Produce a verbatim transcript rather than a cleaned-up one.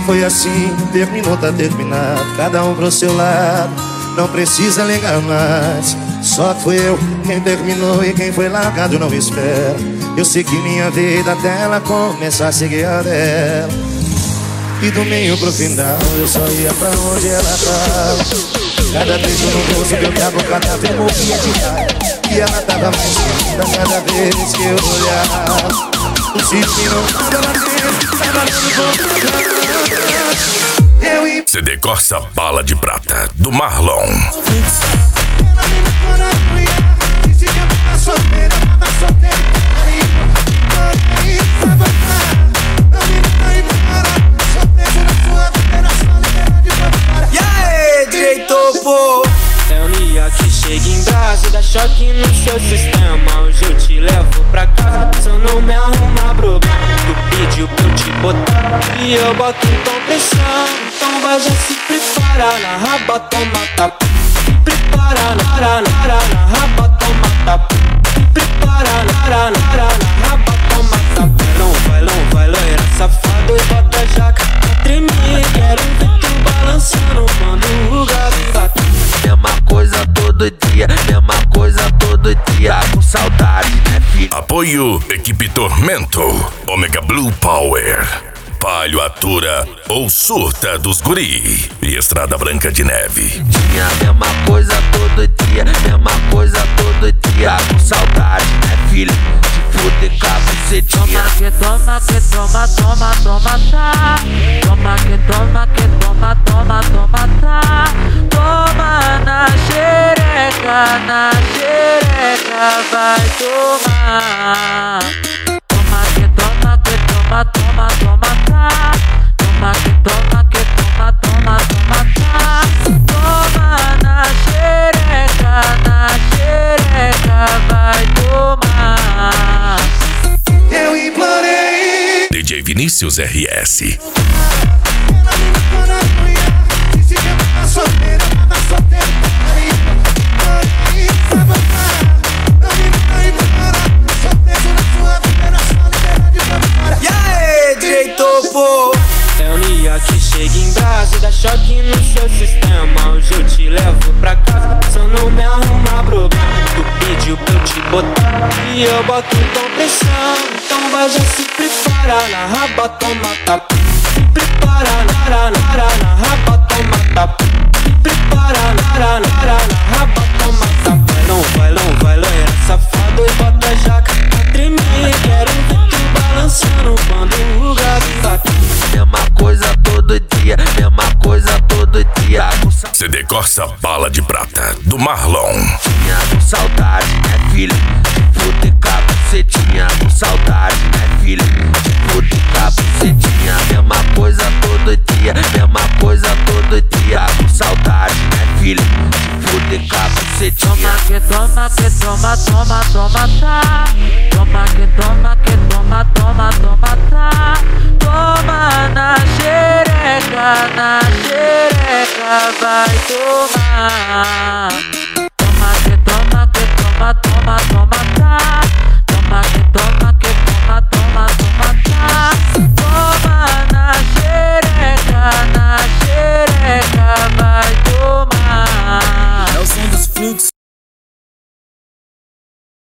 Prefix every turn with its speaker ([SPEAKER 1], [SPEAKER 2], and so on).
[SPEAKER 1] Foi assim, terminou, tá terminado, cada um pro seu lado. Não precisa ligar mais. Só fui eu quem terminou e quem foi largado não espera. Eu segui minha vida até ela começar a seguir a dela. E do meio pro final eu só ia pra onde ela tava. Cada beijo no rosto que eu tava, cada vez morria de raiva. E ela tava mais linda cada vez que eu olhava. O chifre não tava batendo, tava dando.
[SPEAKER 2] C D Corsa Bala de Prata, do Marlon.
[SPEAKER 3] E aí, D J Topo? É o Nia que chega em brasa, dá choque no seu sistema. Hoje eu te levo pra casa, só não me arruma problema. Tu pediu pra eu te botar e eu boto então pressão. Então vai já se prepara, na raba toma tapa. Prepara, nara, nara, na raba toma tapa. Prepara, nara, nara, na raba toma tapa. Não vai, não vai, loira safado e bota a jaca pra tremer. Quero ver tu balançando quando o gato bate. Mesma coisa todo dia, mesma coisa todo dia. Com saudade, né, filho?
[SPEAKER 2] Apoio Equipe Tormento, Omega Blue Power, Palio Atura ou Surta dos Guri e Estrada Branca de Neve.
[SPEAKER 3] Tinha a mesma coisa todo dia, mesma coisa todo dia. Com saudade, né, filho? De fuder com a bucetinha.
[SPEAKER 4] Toma que toma, que toma, toma, toma, tá. Toma que toma, que toma, toma, toma, tá. Toma na xereca, na xereca, vai tomar. Toma que toma, que toma, toma, toma, tá. Toma que toma, que toma, toma, toma, tá. Toma na xereca, na xereca, vai tomar.
[SPEAKER 1] Eu implorei.
[SPEAKER 2] D J Vinícius R S.
[SPEAKER 3] E aí, D J Topo? É o Nia que chega em brasa, dá choque no seu sistema. Hoje eu te levo pra casa, só não me arruma problema. Tu pediu pra eu te botar e eu boto então pressão. Então vai já se prepara, na raba toma tapa. Prepara, nara, nara, na raba toma tapa. Prepara, nara, nara, na raba toma tapa. Não vai, não vai, loira safado e bota a jaca pra tremer. Quero ver tu balançando quando o gato bate. Mesma coisa todo dia, mesma coisa todo dia.
[SPEAKER 2] C D Corsa Bala de Prata, do Marlon.
[SPEAKER 3] Tinha com saudade, né, filho? De fuder com a bucetinha. Com saudade, né, filho? De fuder com a bucetinha. Mesma coisa todo dia, mesma coisa todo dia. Com saudade, né, filho? De fuder com a bucetinha.
[SPEAKER 4] Toma que toma, que toma, toma, toma, tá. Toma que toma, que toma, toma, toma, tá. Toma na xereca, na xereca, vai tomar. Toma que toma, que toma, toma, toma, tá. Toma que toma, que toma, toma, toma, tá. Toma na xereca, na xereca, vai tomar.
[SPEAKER 5] É o som dos fluxos.